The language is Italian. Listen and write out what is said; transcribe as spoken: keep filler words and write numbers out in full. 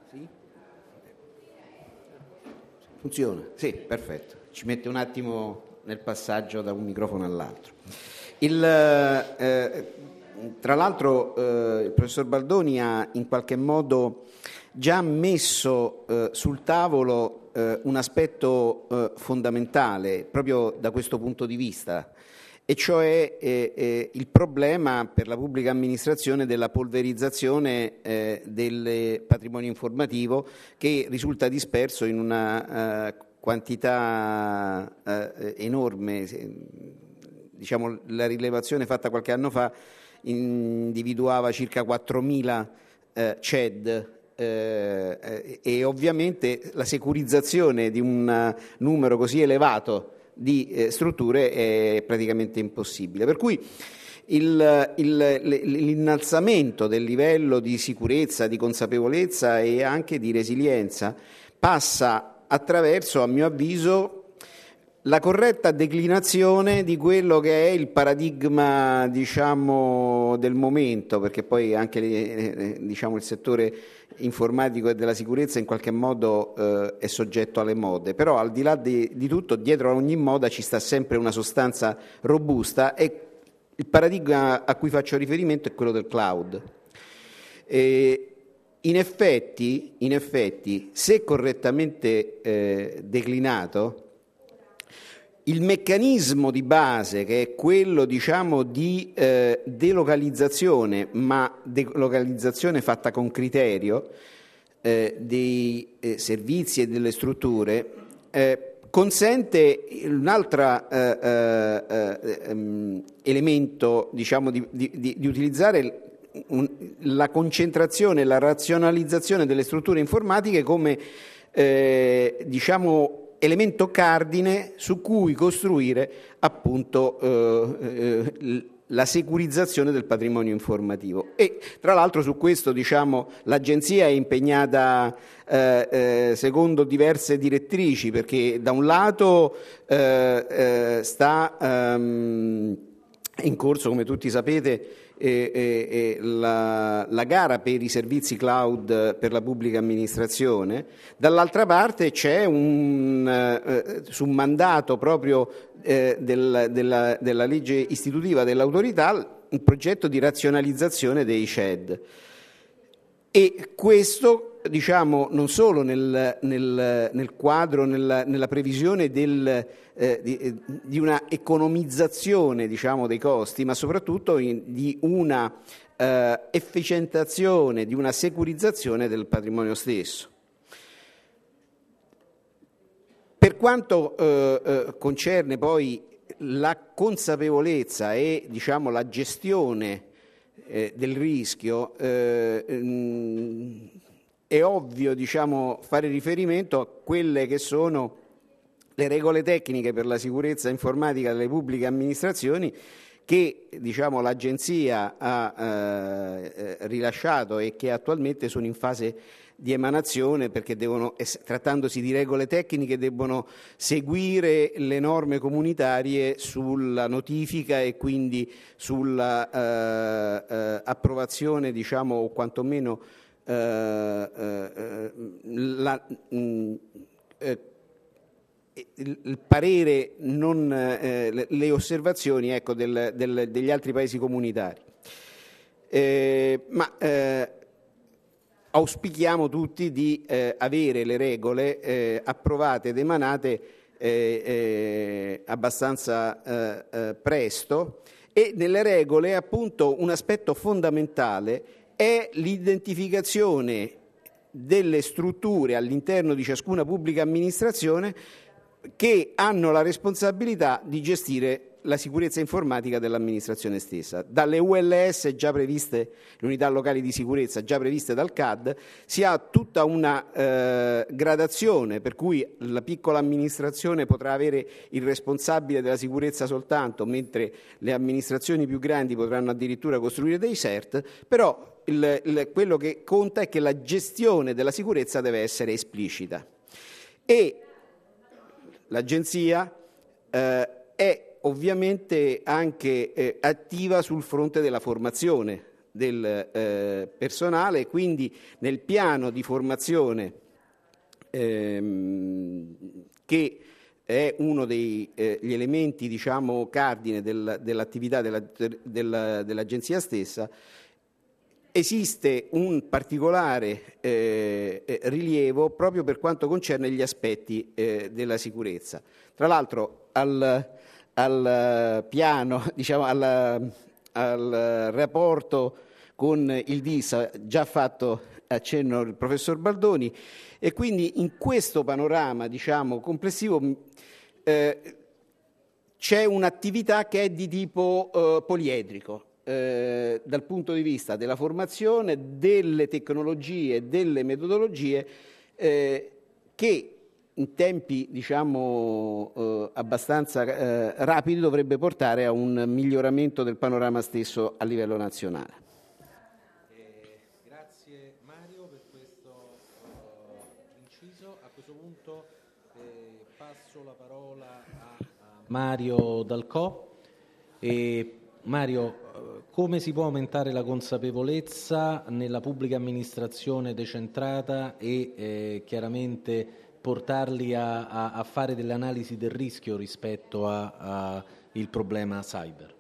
Sì? Funziona? Sì, perfetto. Ci mette un attimo nel passaggio da un microfono all'altro. Il, eh, tra l'altro eh, il professor Baldoni ha in qualche modo già messo eh, sul tavolo eh, un aspetto eh, fondamentale proprio da questo punto di vista, e cioè eh, eh, il problema per la pubblica amministrazione della polverizzazione eh, del patrimonio informativo, che risulta disperso in una eh, quantità eh, enorme. Diciamo, la rilevazione fatta qualche anno fa individuava circa quattromila eh, C E D, eh, e ovviamente la securizzazione di un numero così elevato di eh, strutture è praticamente impossibile. Per cui il, il, l'innalzamento del livello di sicurezza, di consapevolezza e anche di resilienza passa attraverso, a mio avviso, la corretta declinazione di quello che è il paradigma, diciamo, del momento, perché poi anche eh, diciamo, il settore informatico e della sicurezza in qualche modo eh, è soggetto alle mode, però al di là di, di tutto, dietro a ogni moda ci sta sempre una sostanza robusta, e il paradigma a cui faccio riferimento è quello del cloud. E in effetti, in effetti, se correttamente eh, declinato, il meccanismo di base, che è quello, diciamo, di eh, delocalizzazione, ma delocalizzazione fatta con criterio eh, dei eh, servizi e delle strutture, eh, consente un altro eh, eh, eh, elemento, diciamo, di, di, di utilizzare un, la concentrazione e la razionalizzazione delle strutture informatiche come eh, diciamo elemento cardine su cui costruire appunto eh, eh, la securizzazione del patrimonio informativo. E tra l'altro su questo, diciamo, l'Agenzia è impegnata eh, eh, secondo diverse direttrici, perché da un lato eh, eh, sta ehm, in corso, come tutti sapete, eh, eh, la, la gara per i servizi cloud per la pubblica amministrazione. Dall'altra parte c'è un, eh, su un mandato proprio eh, del, della, della legge istitutiva dell'autorità, un progetto di razionalizzazione dei C E D. E questo, diciamo, non solo nel, nel, nel quadro, nella, nella previsione del, eh, di, di una economizzazione, diciamo, dei costi, ma soprattutto in, di una eh, efficientazione, di una securizzazione del patrimonio stesso. Per quanto eh, eh, concerne poi la consapevolezza e, diciamo, la gestione eh, del rischio, eh, mh, è ovvio, diciamo, fare riferimento a quelle che sono le regole tecniche per la sicurezza informatica delle pubbliche amministrazioni, che, diciamo, l'Agenzia ha eh, rilasciato e che attualmente sono in fase di emanazione, perché devono, trattandosi di regole tecniche, debbono seguire le norme comunitarie sulla notifica e quindi sulla eh, eh, approvazione, diciamo, o quantomeno eh, eh, la, mh, eh, il, il parere, non, eh, le, le osservazioni, ecco, del, del, degli altri paesi comunitari. Eh, ma eh, auspichiamo tutti di eh, avere le regole eh, approvate ed emanate eh, eh, abbastanza eh, eh, presto, e nelle regole, appunto, un aspetto fondamentale è l'identificazione delle strutture all'interno di ciascuna pubblica amministrazione che hanno la responsabilità di gestire la sicurezza informatica dell'amministrazione stessa. Dalle U L S già previste, le unità locali di sicurezza già previste dal C A D, si ha tutta una eh, gradazione, per cui la piccola amministrazione potrà avere il responsabile della sicurezza soltanto, mentre le amministrazioni più grandi potranno addirittura costruire dei C E R T, però il, il, quello che conta è che la gestione della sicurezza deve essere esplicita. E l'Agenzia eh, è ovviamente anche eh, attiva sul fronte della formazione del eh, personale, quindi nel piano di formazione ehm, che è uno degli eh, elementi, diciamo, cardine del, dell'attività della, della, dell'agenzia stessa, esiste un particolare eh, rilievo proprio per quanto concerne gli aspetti eh, della sicurezza. Tra l'altro al, al piano, diciamo, al, al rapporto con il D I S ha già fatto accenno il professor Baldoni, e quindi in questo panorama, diciamo, complessivo eh, c'è un'attività che è di tipo eh, poliedrico. Eh, dal punto di vista della formazione, delle tecnologie, delle metodologie eh, che in tempi, diciamo, eh, abbastanza eh, rapidi dovrebbe portare a un miglioramento del panorama stesso a livello nazionale. Eh, grazie Mario per questo uh, inciso. A questo punto eh, passo la parola a, a Mario Dalcò. E Mario, come si può aumentare la consapevolezza nella pubblica amministrazione decentrata e eh, chiaramente portarli a, a, a fare delle analisi del rischio rispetto al problema cyber?